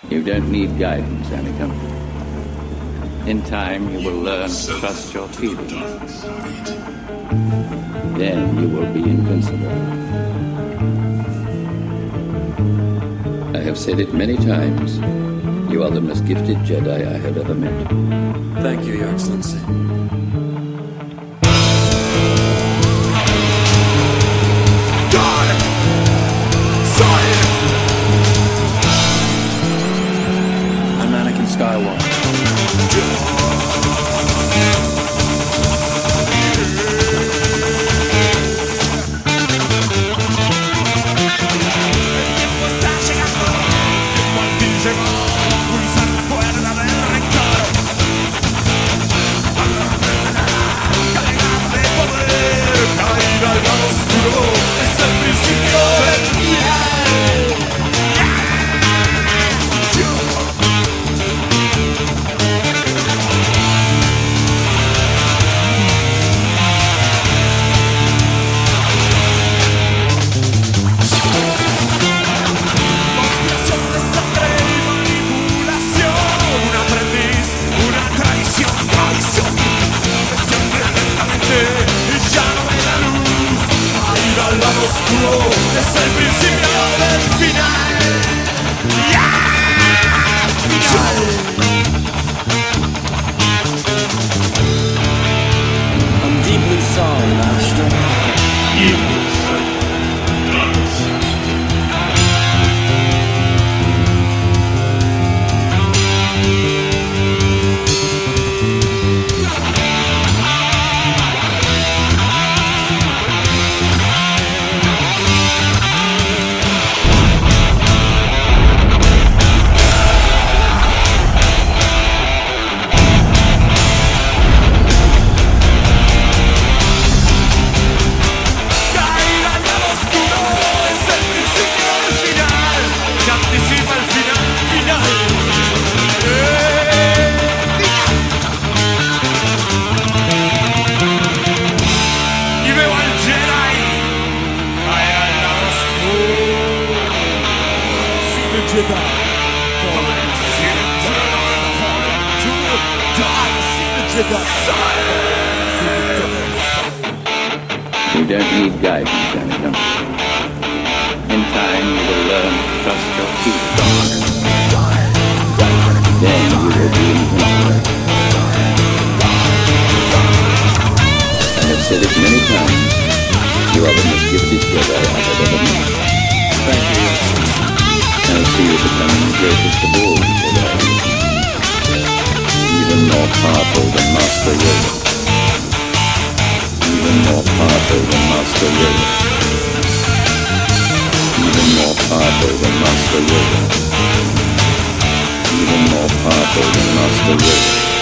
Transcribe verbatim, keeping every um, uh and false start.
You don't need guidance, Anakin. In time, you will learn to trust your feelings. Then you will be invincible. I have said it many times. You are the most gifted Jedi I have ever met. Thank you, Your Excellency. I'm Anakin Skywalker. Es el principio del final. ¡Yeah! Final. I'm deeply sorry, Master. You. You don't need guidance, Anakin. In time, you will learn to trust your feelings. Then you will be invincible. I have said it many times. You are the most gifted Jedi I have ever met. Thank you, Your Excellency. I see you becoming the greatest of all Jedi. Even more powerful than Master Yoda. Even more powerful than Master Yoda. Even more powerful than Master Yoda. Even more powerful than Master Yoda.